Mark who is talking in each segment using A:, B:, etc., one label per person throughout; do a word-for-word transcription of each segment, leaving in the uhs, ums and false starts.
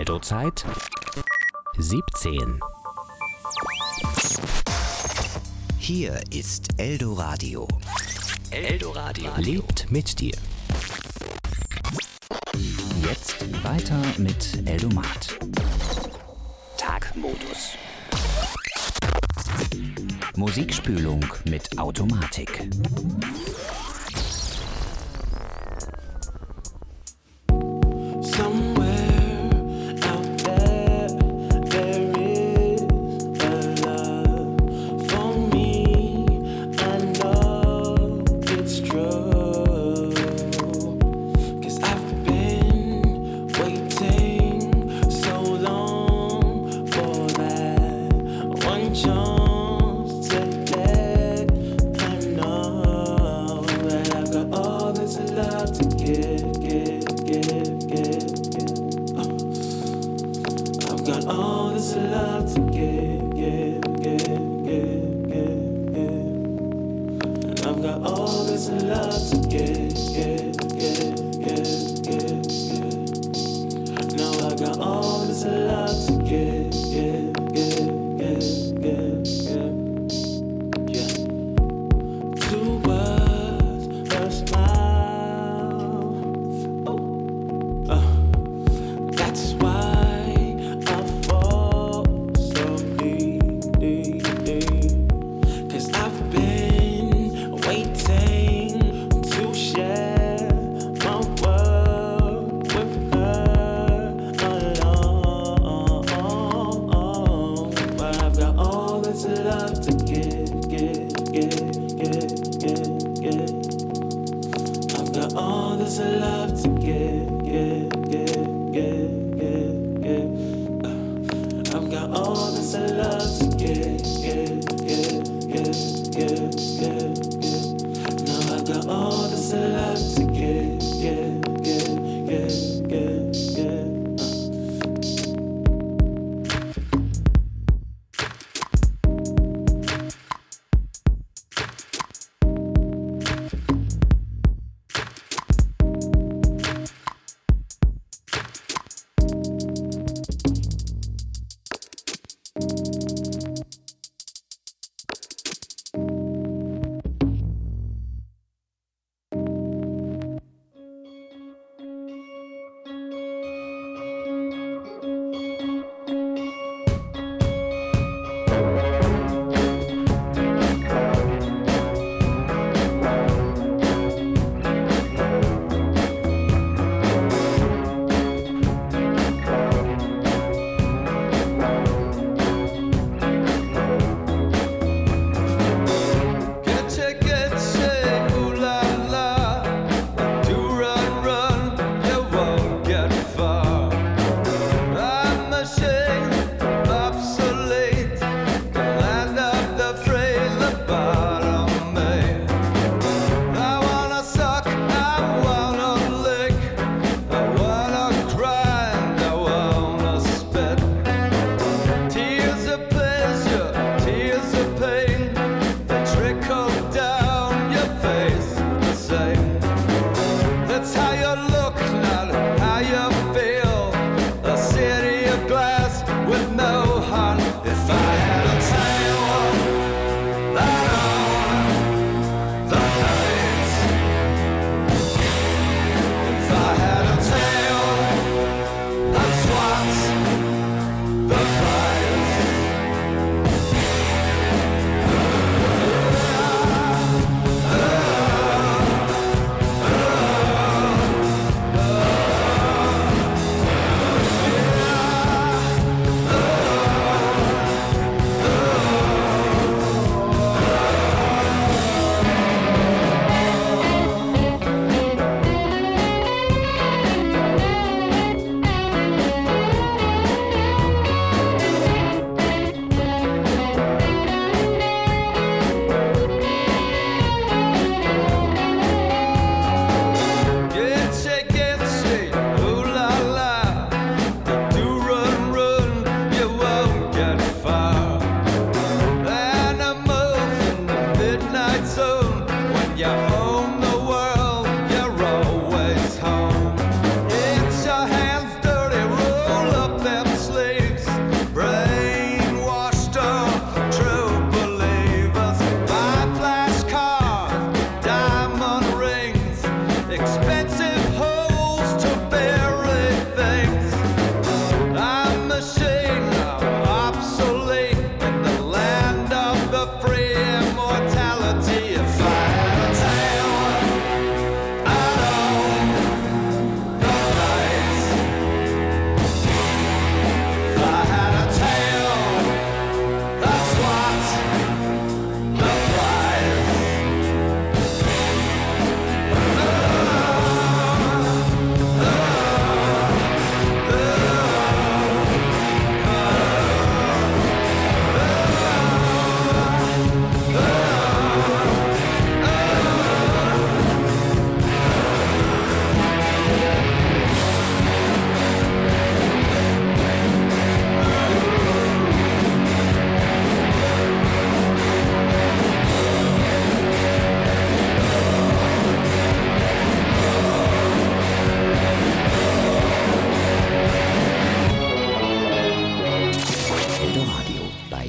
A: Eldozeit siebzehn.
B: Hier ist Eldoradio.
A: Eldoradio lebt mit dir. Jetzt weiter mit Eldomat. Tagmodus. Musikspülung mit Automatik.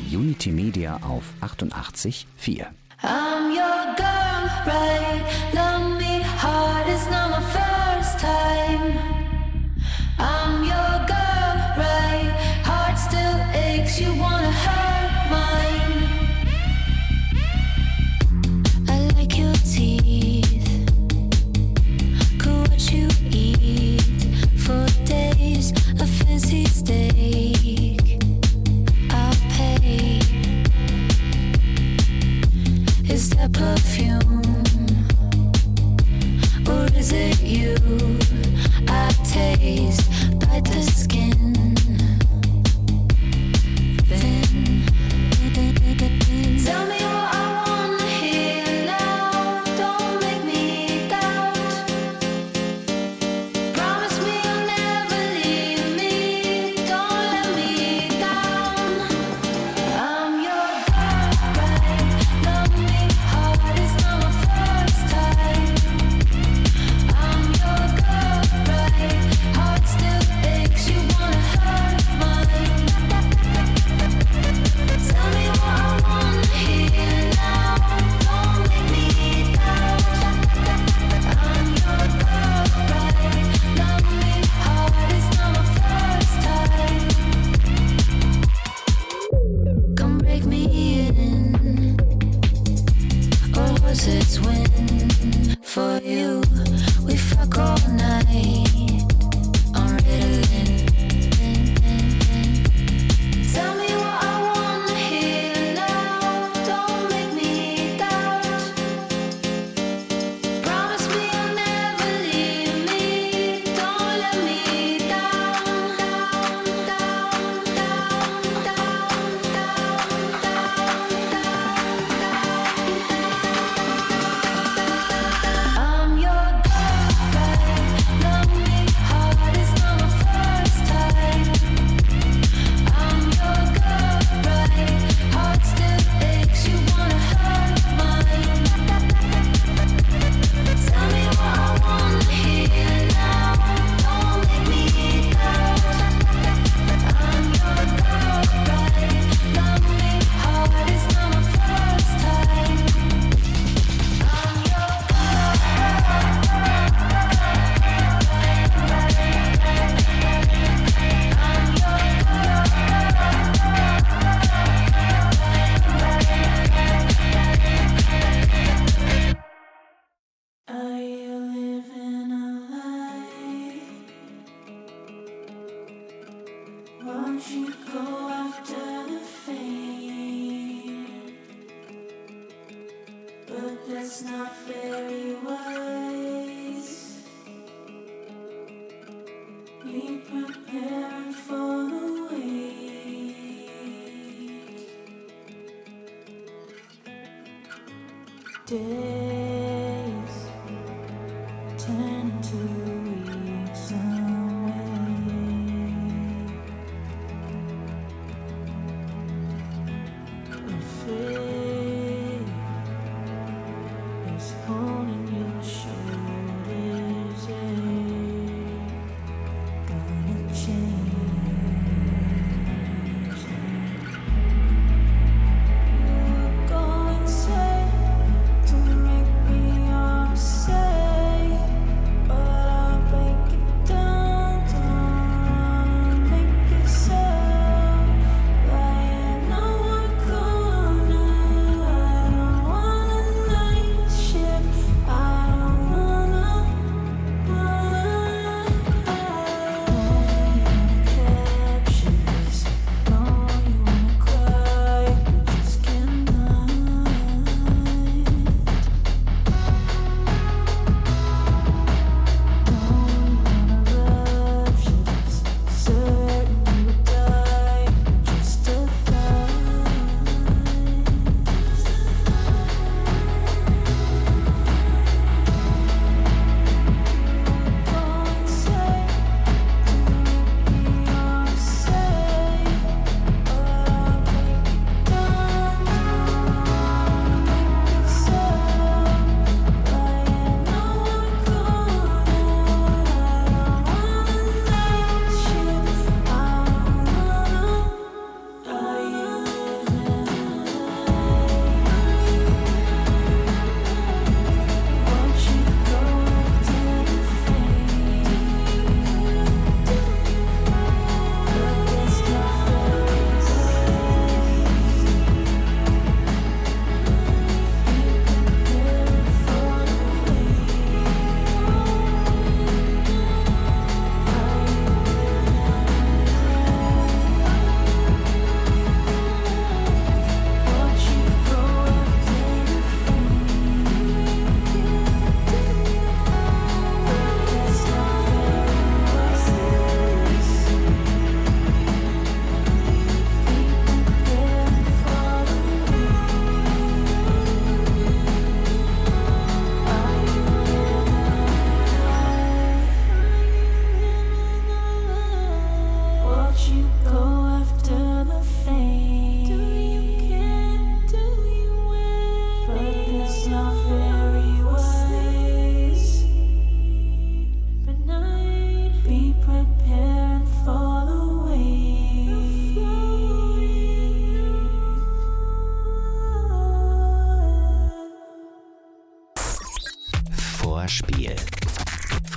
A: Unity Media auf achtundachtzig Komma vier.
C: I'm your girl, right? Love me hard, it's not my first time. I'm your girl, right? Heart still aches, you wanna hurt mine. I like your teeth, could what you eat for days, a fancy steak, I'll pay. Is that perfume, or is it you? I taste, bite the skin, then tell me what I wanna hear now. Don't make me doubt. Promise me you'll never leave me. Don't let me down. I'm your girl, right? Love me hard, it's not my first time. I'm your girl, right? Heart still aches, you wanna hurt mine. Tell me what I wanna hear now. Don't make me doubt. I'm your girl, right? Love me hard, it's not my first time. Come break me in, or was it when for you we fuck all night on Ritalin? Tell me what I wanna hear now. Don't make me doubt. Promise me you'll never leave me. Don't let me down, down, down, down, down, down, I'm your girl, right? Love me hard, it's not my first time. I'm your girl, right? Heart still aches, you wanna hurt mine. Tell me what I wanna hear now. Don't make me doubt. I'm your girl, right? Love me hard, it's not my first time. I'm your Are you living a lie? Won't you go after the fame? But that's not very wise. Be prepared for the wait. Days turn into weeks away. Afraid is holding your shoulders, yeah. Gonna change. You're going sad to make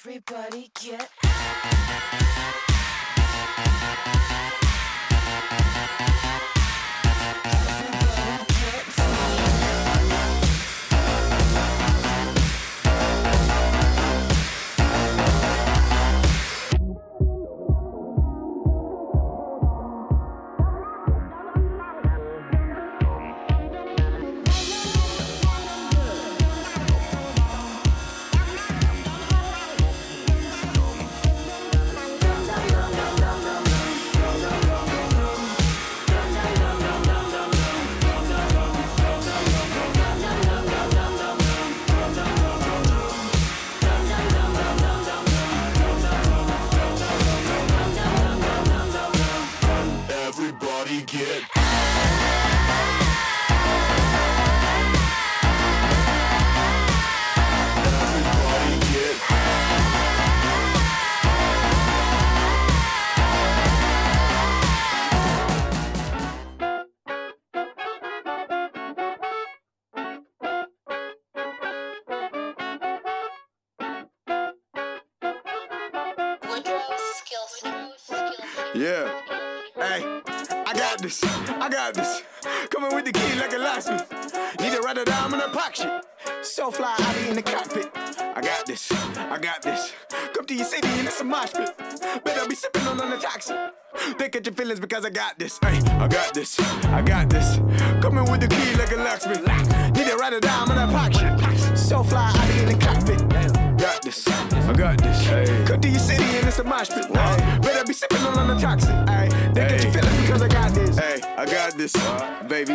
C: Everybody get
D: everybody get everybody get yeah. Hey, I got this, I got this. Coming with the key like a locksmith. Need to write it down in a pocket shit. So fly, I be in the cockpit. I got this, I got this. Come to your city and it's a mosh pit. Better be sipping on the toxic. They catch your feelings because I got this. Hey, I got this, I got this. Coming with the key like a locksmith. Need to write it down in a pocket shit. So fly, I be in the cockpit. Got this, I got this. Hey. Come to your city and it's a mosh pit. Hey. Better be sipping on the toxic. Hey. They get you feeling because I got this. Hey, I got this, uh, baby.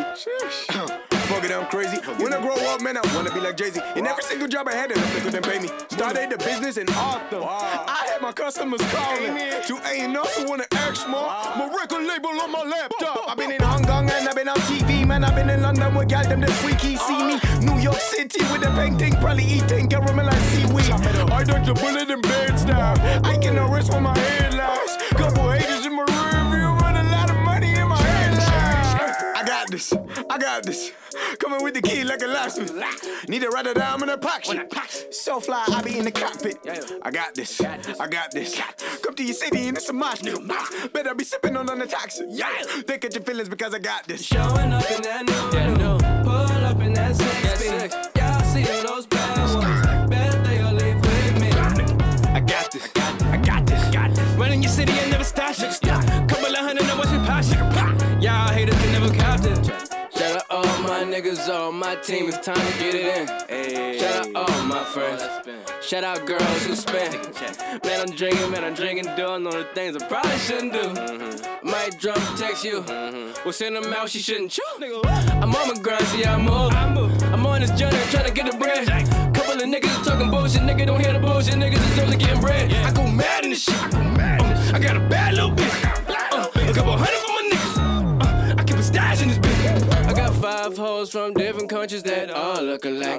D: Fuck it, I'm crazy. When I grow up, man, I wanna be like Jay-Z. In every single job I had, they think they pay me. Started the business in Arthur. I had my customers calling. You ain't also wanna ask more. My record label on my laptop. I've been in Hong Kong and I've been on T V, man. I've been in London with y'all, them the freaky see me. New York City with the painting, probably eating caramel like seaweed. I dodged a bullet in bed style. I can arrest for my headlines. Couple haters in my rear view, but a lot of money in my headlines. I got this, I got this. Coming with the key like a locksmith. Need to write it down in a pocket. So fly, I be in the cockpit. I got this, I got this. Come to your city and it's a mosh pit. Better be sipping on the toxic. They catch your feelings because I got this.
E: Showing up in that new, pull up in that six speed. Y'all see those bad ones. Bet they'll leave with me.
F: I got this, I got this, got this. Running your city and never stop. Couple of hundred, know what's been passion. Y'all haters can never cop this.
E: Shout out all my niggas, all my team, it's time to get it in.
F: Hey.
E: Shout out all my friends. Shout out girls who spend. Man, I'm drinking, man, I'm drinking, doing all the things I probably shouldn't do. Mm-hmm. Might drunk text you. Mm-hmm. We'll send them out, she shouldn't chew. I'm on my grind, see I move. I move. I'm on this journey, trying to get the bread. Couple of niggas is talking bullshit, nigga don't hear the bullshit, niggas is only getting bread. I go mad in this shit. I go mad. Uh, I got a bad little bitch. Uh, a couple hundred for my niggas. Uh, I keep a stash in this bitch. I got five hoes from different countries that all look alike.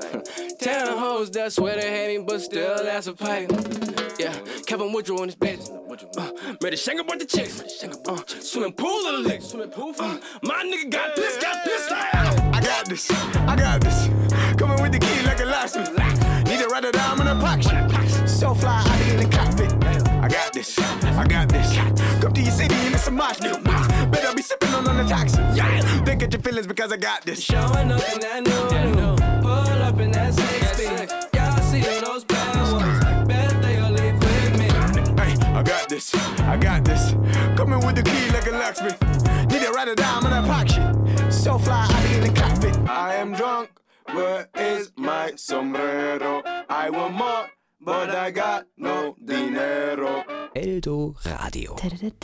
E: Ten hoes that swear they hate me, but still that's a pipe. Yeah, Kevin Woodrow on his bitch. Uh, made a shank about the chicks. Uh, swimming pool of the licks. Uh, my nigga got this, got this.
D: I got this, I got this. Coming with the key like a locksmith. Need to write it down in a pocket. So fly, I be in the cockpit. I got this, I got this. Come to your city and it's a mosh pit. Better be sipping on the toxic. They get your feelings because I got this.
E: Showing up in that new, pull up in that six speed. Y'all see those bad ones. Bet they'll leave with me.
D: Hey, I got this, I got this. Coming with the key like a locksmith. Need to write it down in a pocket. So fly, I be in the cockpit. I am drunk. Where is my sombrero? I want more, but I got no dinero.
B: Eldo Radio.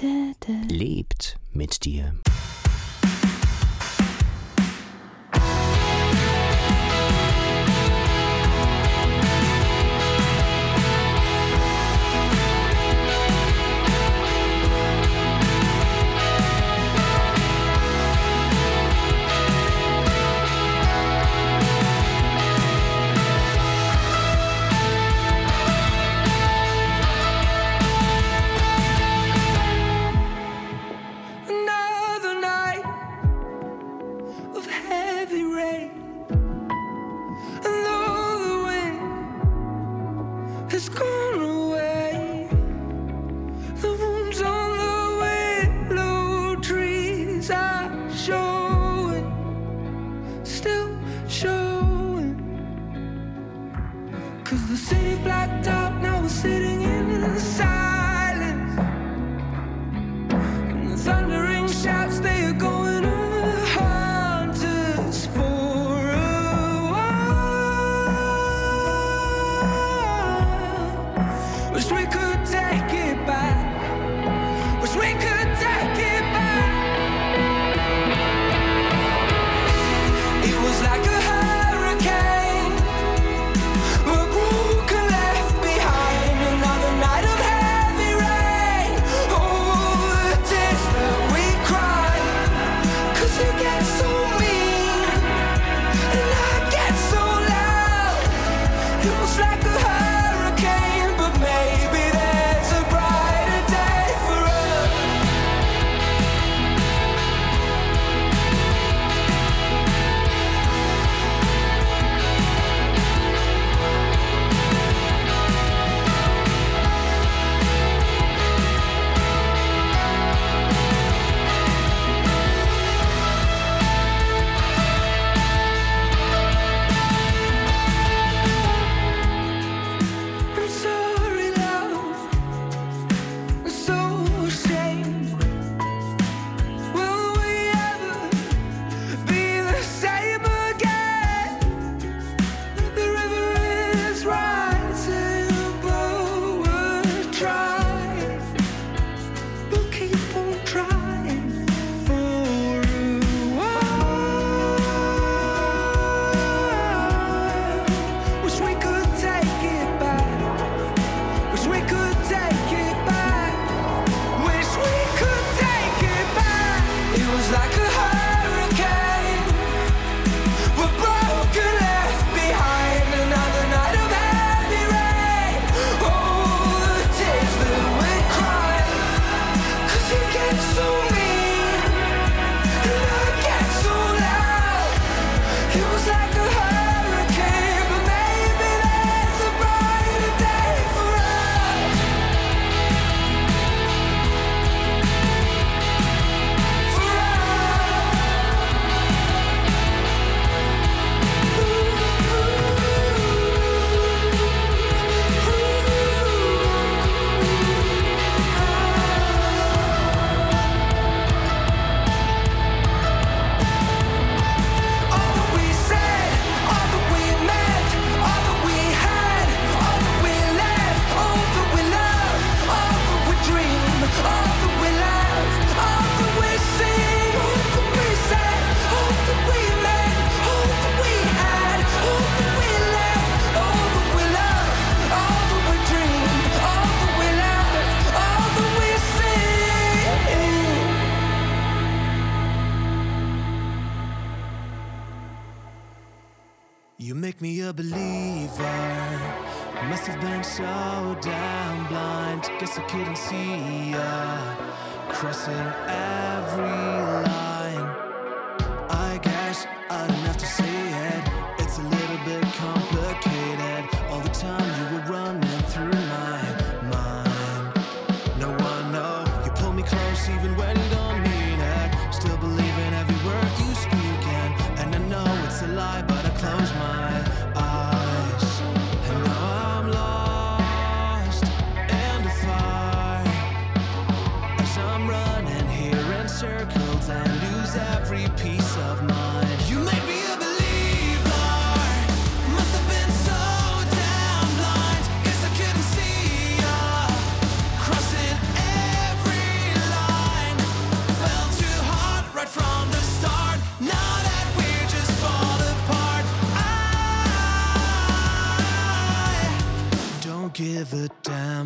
B: Lebt mit dir.
E: Another night
G: thundering shouts, they are going to haunt us for a while. Wish we could take it back. Wish we could take it back. It was like a hurricane, a broken left behind, another night of heavy rain. Oh, the tears that we cry, 'cause you get so mean and I get so loud. It was like a hurricane, but maybe there's a brighter day for us. I'm sorry, love. I'm so ashamed. Will we ever be the same again? The river is rising, but we're trying. We'll keep on trying for a while. Wish we could take it back. Wish we could take it back. Wish we could take it back. It was like a hurricane, we're broken, left behind, another night of heavy rain. Oh, the tears that we cry, 'cause you get so mean and I get so loud. It was like a hurricane, but maybe there's a brighter day for us. For all that we said, all that we meant, all that we had, all that we left, all that we loved, all that we dream, all that we laugh, all that we sing, all that we said, all that we meant, all that we had, all that we left, all that we loved, all that we dream, all that we laugh, all that we sing.
H: You make me a believer. Must have been so damn blind. Guess I couldn't see ya crossing every line. I guess I don't have to say it. It's a little bit complicated. All the time you were running through my mind. No, I know you pull me close even when you don't mean it. Still believe in every word you speak in. And I know it's a lie, but I close my eyes. And now I'm lost in the fire as I'm running here in circles and lose every piece of mind. You made me a believer. Must have been so damn blind. Guess I couldn't see ya crossing every line. Fell too hard right from the start. Now that we're just fall apart, I don't give a damn.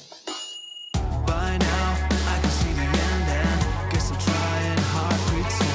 H: By now I can see the end and guess I'm trying hard pretend.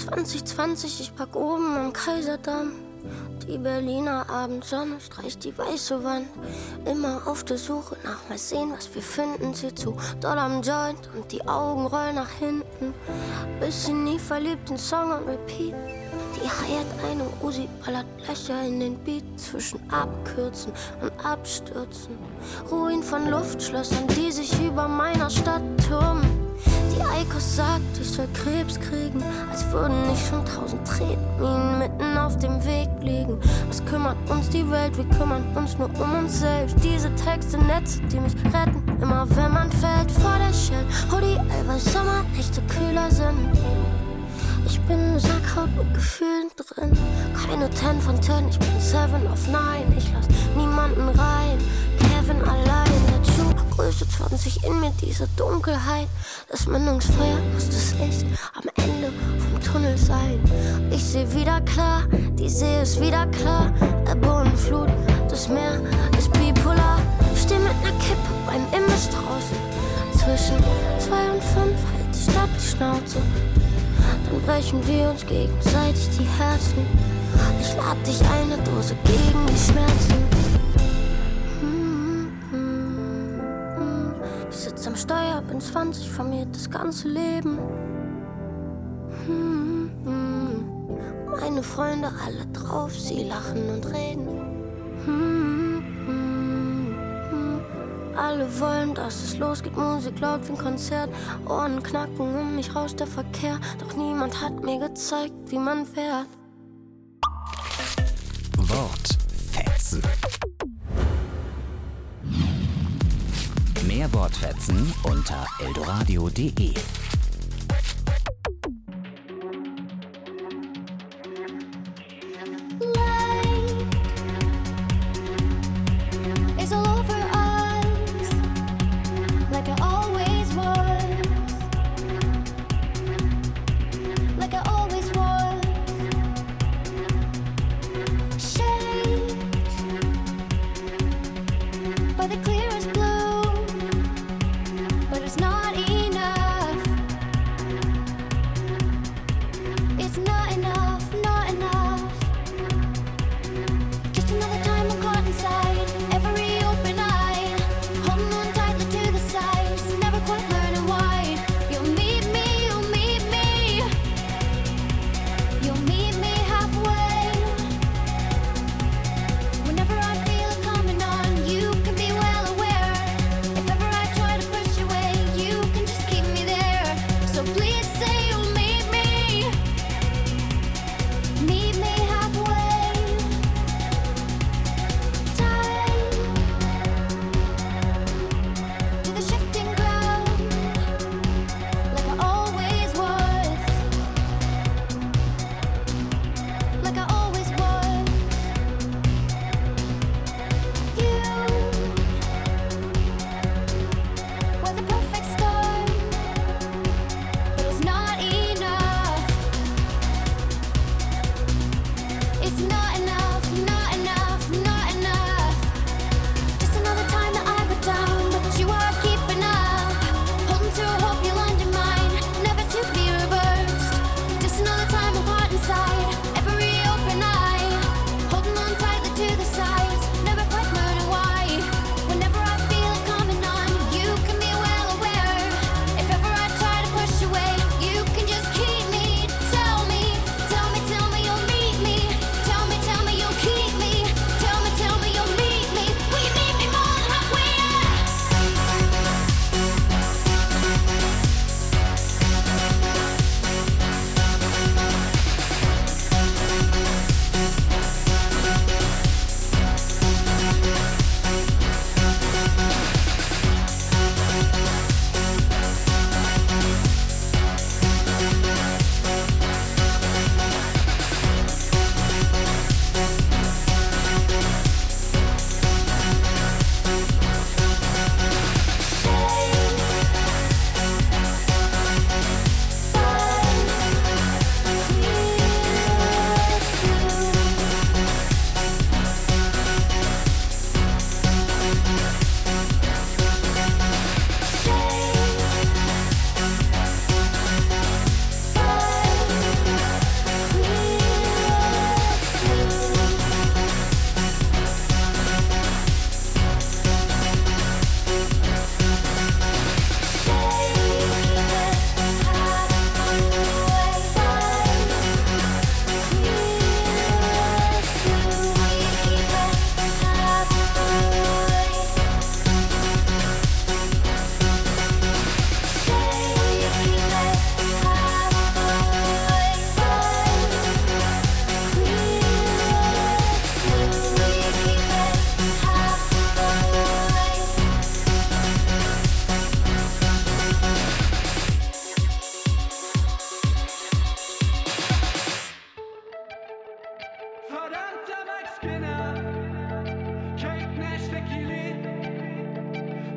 I: zwanzig zwanzig, ich pack oben am Kaiserdamm. Die Berliner Abendsonne streicht die weiße Wand. Immer auf der Suche nach mal sehen, was wir finden. Sie zu doll am Joint und die Augen rollen nach hinten. Bis sie nie verliebt, den Song on repeat. Die heiert eine Uzi, ballert Löcher in den Beat. Zwischen Abkürzen und Abstürzen. Ruin von Luftschlössern, die sich über meiner Stadt türmen. Die Eikos sagt, ich soll Krebs kriegen, als würden nicht schon tausend Tretminen mitten auf dem Weg liegen. Was kümmert uns die Welt, wir kümmern uns nur um uns selbst. Diese Texte, Netze, die mich retten, immer wenn man fällt vor der Shell. Hoodie, ey, weil Sommernächte kühler sind. Ich bin Sackhaut mit Gefühlen drin. Keine ten von ten, ich bin seven of nine. Ich lass niemanden rein, Kevin allein. Der Schuh, Größe zwanzig in mir, diese Dunkelheit. Das Mündungsfeuer muss das Licht am Ende vom Tunnel sein. Ich seh wieder klar, die See ist wieder klar. Ebbe und Flut, das Meer ist bipolar. Steh mit ner Kippe beim Imbiss draußen. Zwischen zwei und fünf hält die Stadt die Schnauze. Dann brechen wir uns gegenseitig die Herzen. Ich lad dich eine Dose gegen die Schmerzen. Ich sitz am Steuer, bin zwanzig, vermehrt das ganze Leben. Meine Freunde alle drauf, sie lachen und reden. Alle wollen, dass es losgeht, Musik laut wie ein Konzert. Ohren knacken, um mich raus der Verkehr. Doch niemand hat mir gezeigt, wie man fährt.
A: Wortfetzen. Mehr Wortfetzen unter eldoradio punkt de.
C: But the clearest blue, but it's not enough.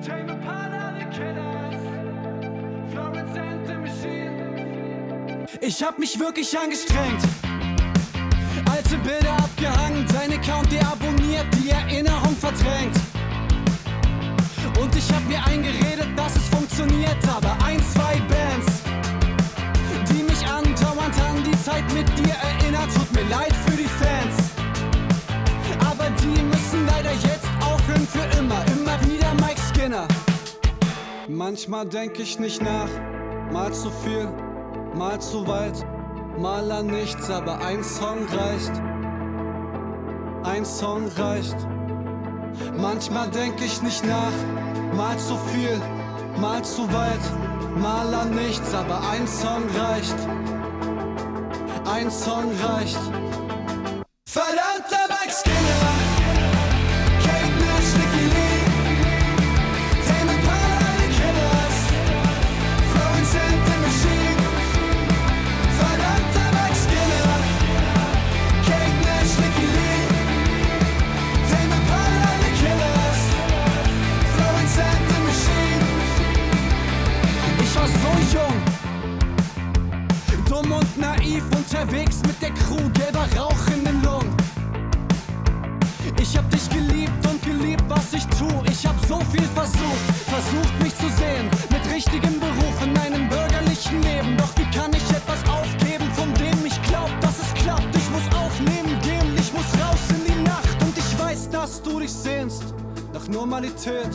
H: Tame Impala, the Killers, Florence and the Machine. Ich hab mich wirklich angestrengt, alte Bilder abgehangen, dein Account deabonniert, die Erinnerung verdrängt. Und ich hab mir eingeredet, dass es funktioniert, aber ein, zwei Bands, die mich andauernd an die Zeit mit dir erinnert, tut mir leid für die Fans. Aber die müssen leider jetzt aufhören für immer, immer wieder Mike Skinner. Manchmal denk ich nicht nach, mal zu viel, mal zu weit, mal an nichts, aber ein Song reicht. Ein Song reicht. Manchmal denk ich nicht nach, mal zu viel, mal zu weit, mal an nichts, aber ein Song reicht. Ein Song reicht. Verdammter Mike Skinner, Kate Nash, Nicki Lee, Tame Impala, the Killers, Florence and the Machine. Verdammter Mike Skinner, Kate Nash, Nicki Lee, Tame Impala, the Killers, Florence and the Machine. Ich war so jung, dumm und naiv, unterwegs mit der Crew, gelber Rauch in den Lungen. Ich hab dich geliebt und geliebt, was ich tu. Ich hab so viel versucht, versucht mich zu sehen, mit richtigem Beruf in einem bürgerlichen Leben. Doch wie kann ich etwas aufgeben, von dem ich glaub, dass es klappt? Ich muss aufnehmen gehen, ich muss raus in die Nacht. Und ich weiß, dass du dich sehnst nach Normalität.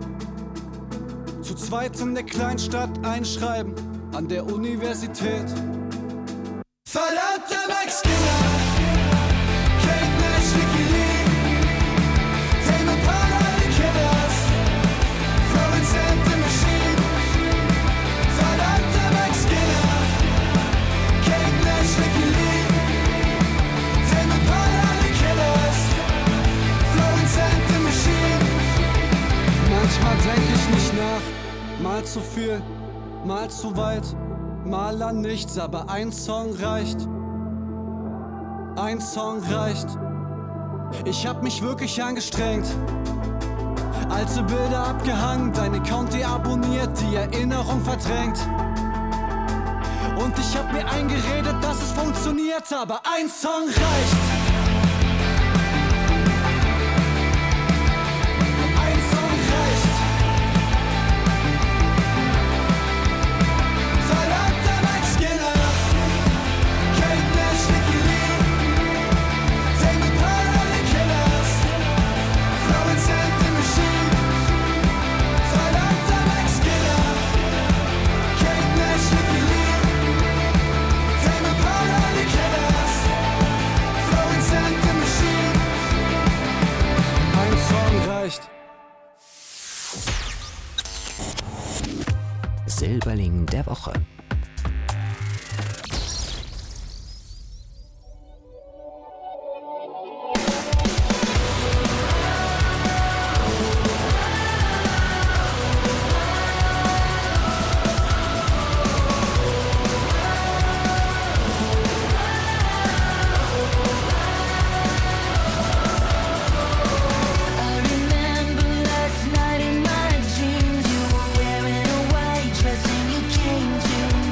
H: Zu zweit in der Kleinstadt einschreiben, an der Universität. Verdammter Mike Skinner, Kate Nash, Nicki Lee, Tame Impala, the Killers, Florence and the Machine. Verdammter Mike Skinner, Kate Nash, Nicki Lee, Tame Impala, the Killers, Florence and the Machine. Manchmal denk ich nicht nach, mal zu viel, mal zu weit, mal an nichts, aber ein Song reicht. Ein Song reicht. Ich hab mich wirklich angestrengt, alte Bilder abgehangen, dein Account deabonniert, die Erinnerung verdrängt. Und ich hab mir eingeredet, dass es funktioniert, aber ein Song reicht. Ein Song reicht. Verdammter Mike Skinner, Kate Nash, Nicki Lee, Tame Impala, the Killers, Florence and the Machine. Verdammter Mike Skinner, Kate Nash, Nicki Lee, Tame Impala, the Killers, Florence and the Machine. Ein Song reicht.
B: Silberling der Woche.
C: I remember last night in my dreams, you were wearing a white dress and you came to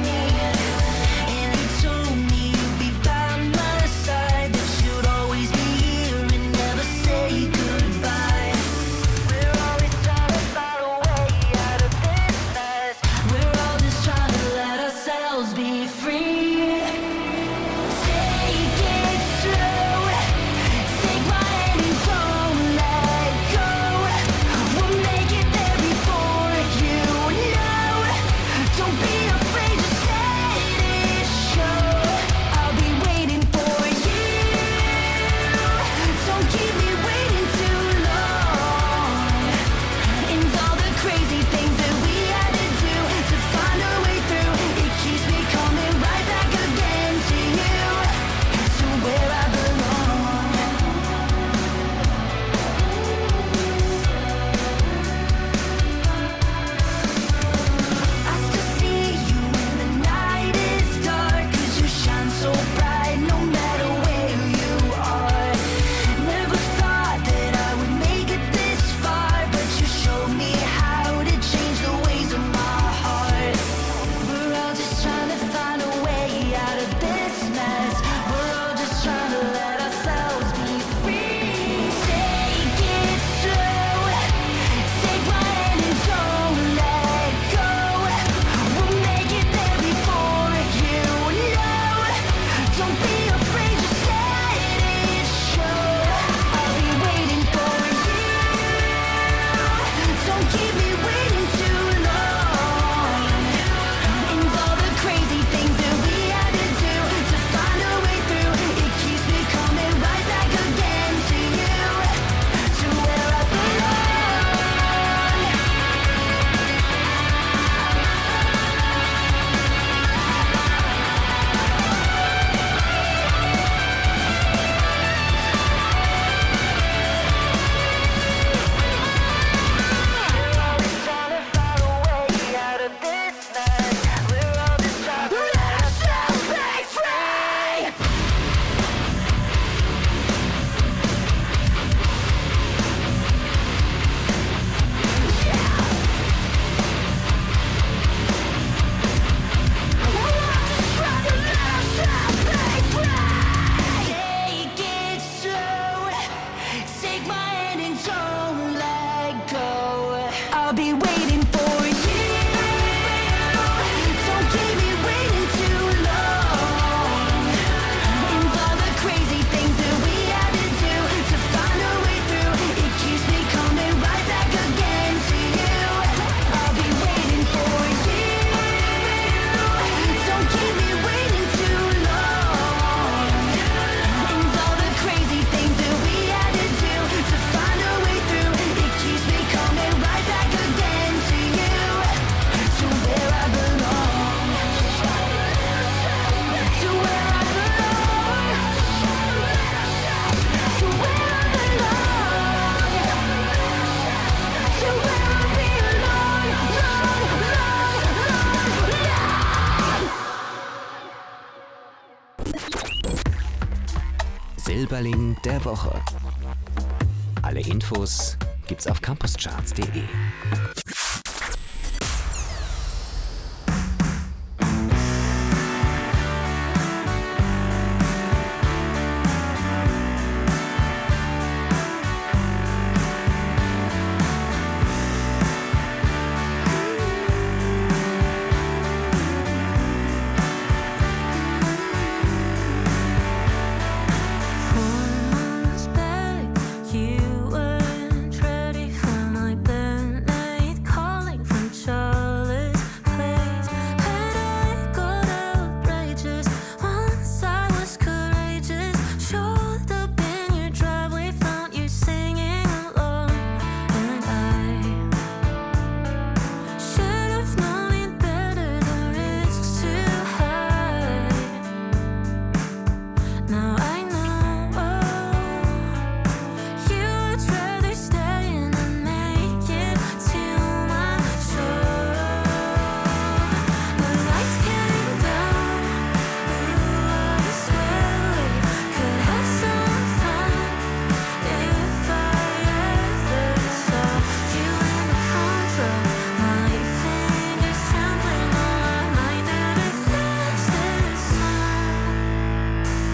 B: Silberling der Woche. Alle Infos gibt's auf campuscharts punkt de.
C: You weren't ready for my bed night calling from Charlotte's Place. And I got outrageous once I was courageous. Showed up in your driveway, found you singing along. And I should have known it better, the risks too high. Now I know. You'd rather stay and not make it to my shore. The lights came down. Ooh, I swear we could have some fun if I ever saw you in the front row. My fingers trembling all night that I finished this song.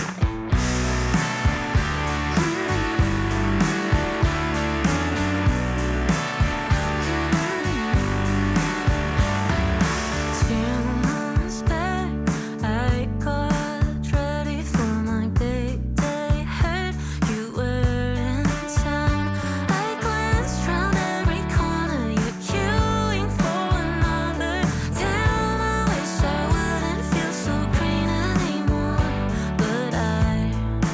C: Two months back, I got ready for my big day. Heard you were in town. I glanced round every corner. You're queuing for another. Damn, I wish I wouldn't feel so green anymore. But I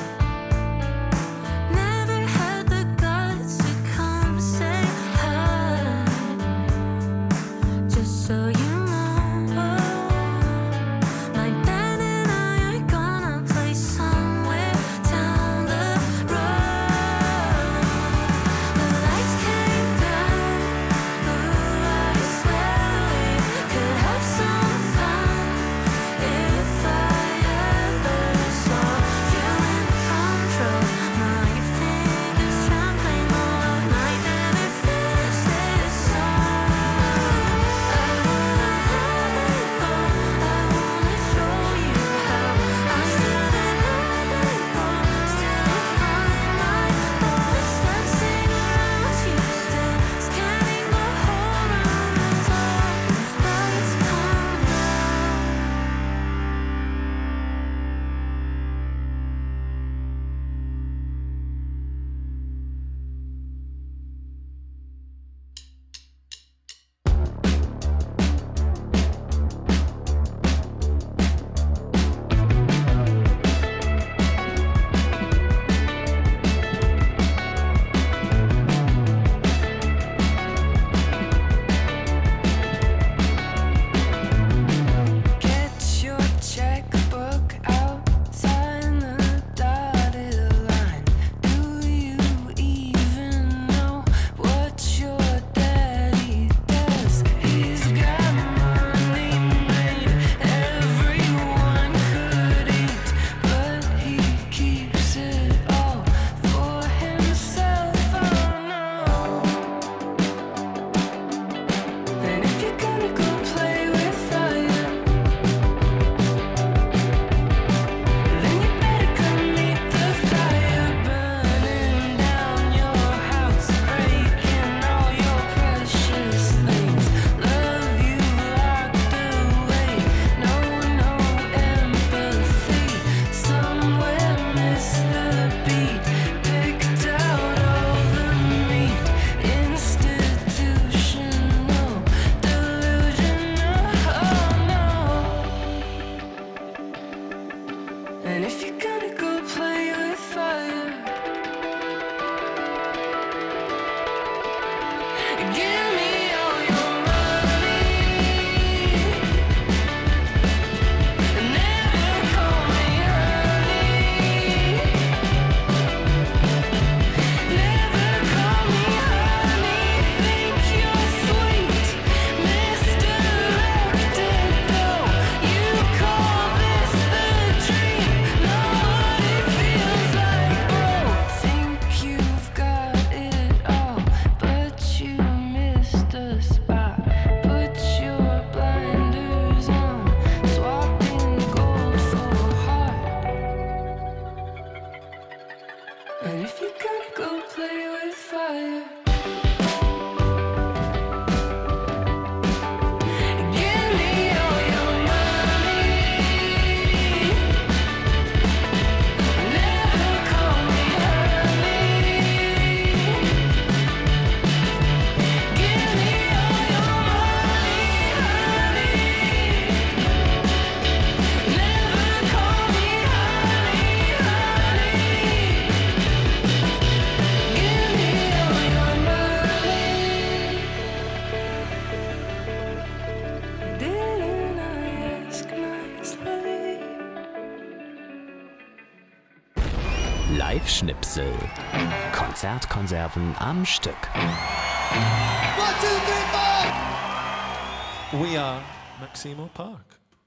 C: never had the guts to come say hi. Just so you know, my band and I are gonna play somewhere down the road. The lights came down. Ooh, I swear we could have some fun if I ever saw you in the front row. My fingers trembling all night that I finished this song. I wanna
B: Live-Schnipsel. Konzertkonserven am Stück.
J: One, two, three, four!
K: We are Maximo Park.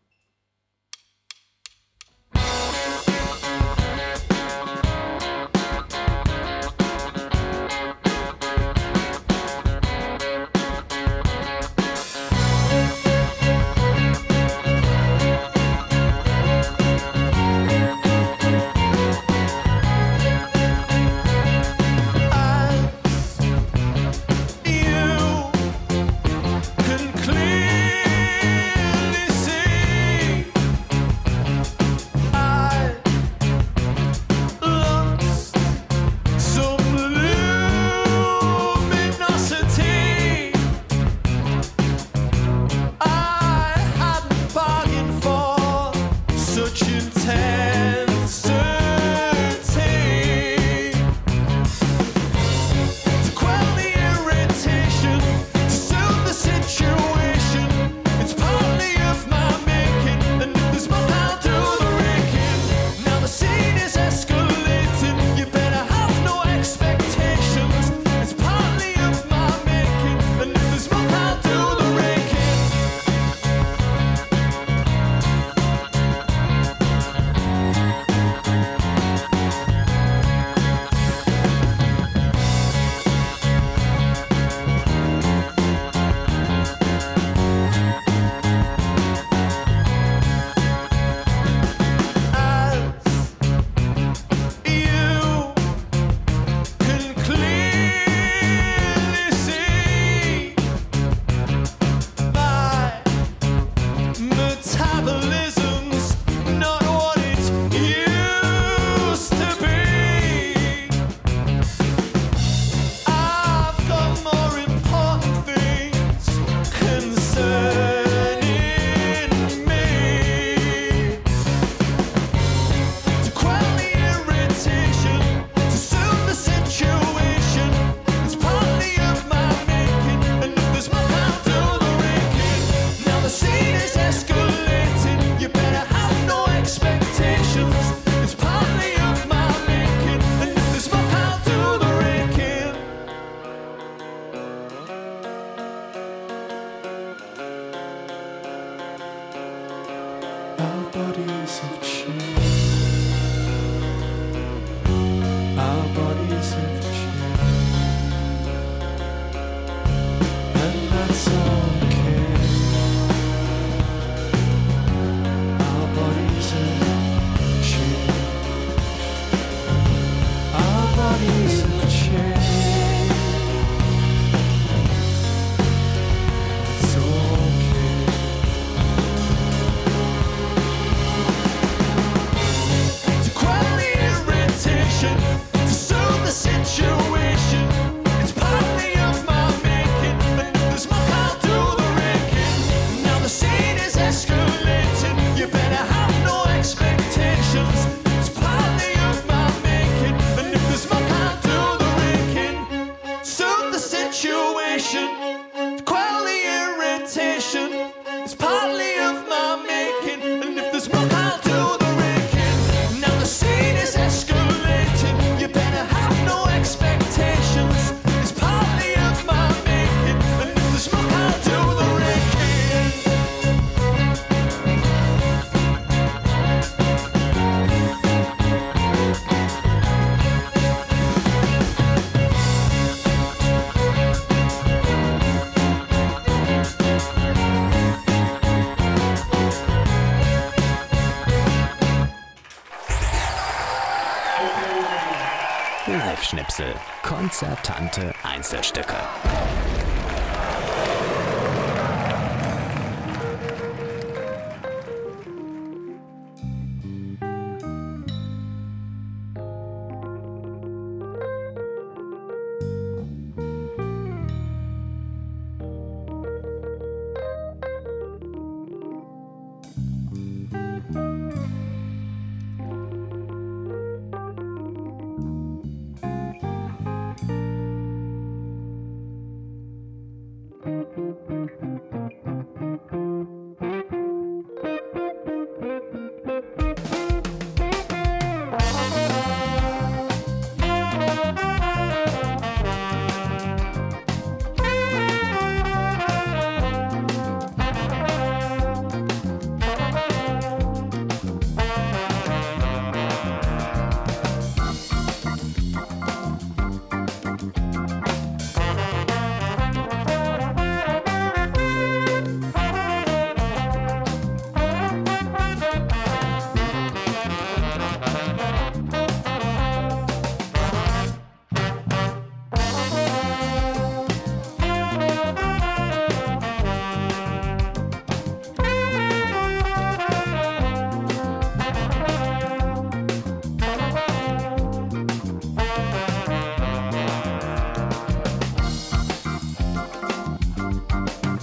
B: Live-Schnipsel. Konzertante Einzelstücke.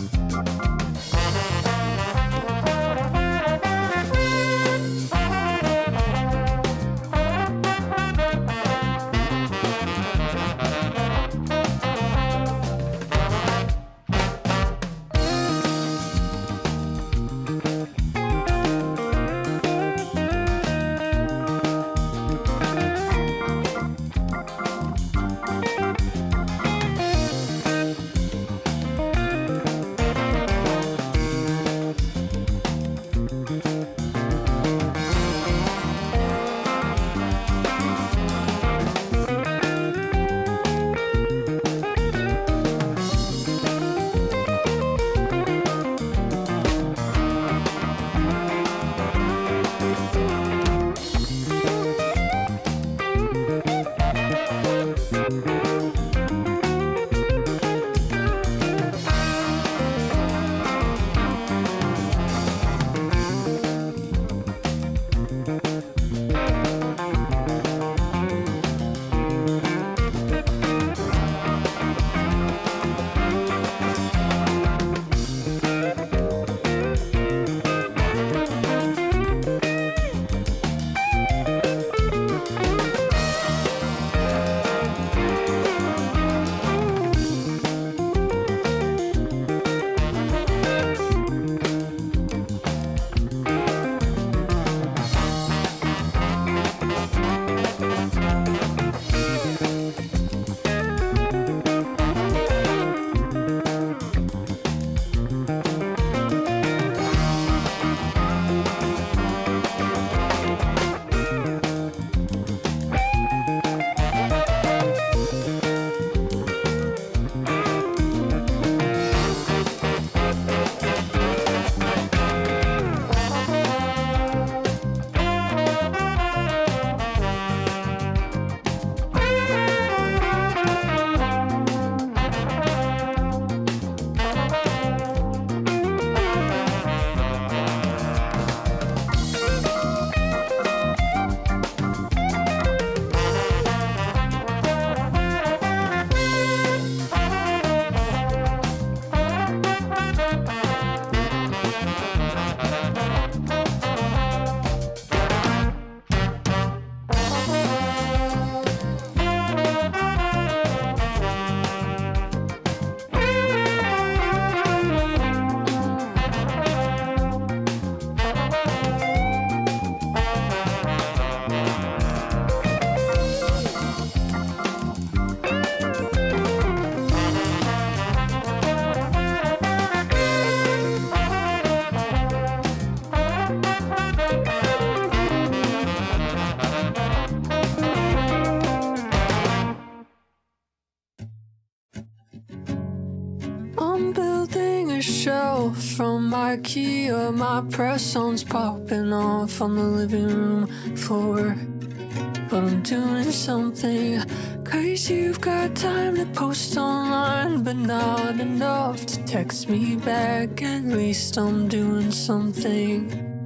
L: I'm building a shelf from IKEA. My press-ons popping off on the living room floor. But I'm doing something, 'cause you've got time to post online, but not enough to text me back. At least I'm doing something.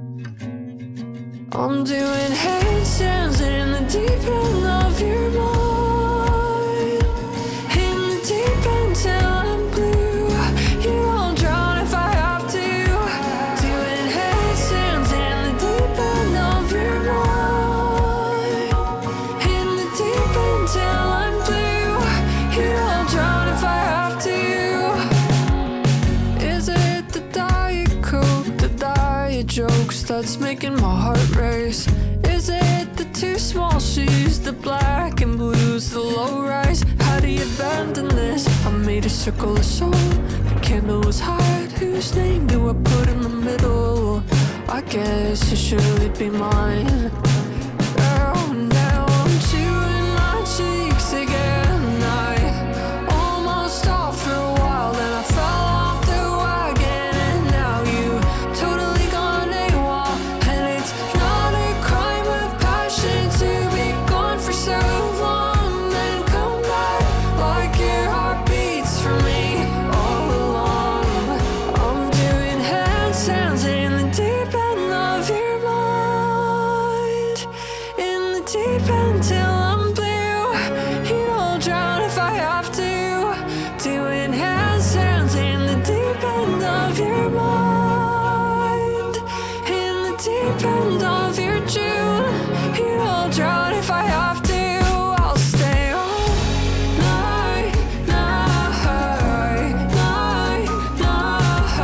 L: I'm doing handstands in the deep end of your mind. In the deep end till I'm blue. You won't drown if I have to. Doing handstands in the deep end of your mind. In the deep end till I'm blue. You won't drown if I have to. Is it the Diet Coke, the diet jokes that's making my heart race? Is it the two small shoes, the black and blues, the low rise? How do you abandon this? I made a circle of soul, the candle was hot. Whose name do I put in the middle? I guess it should be mine.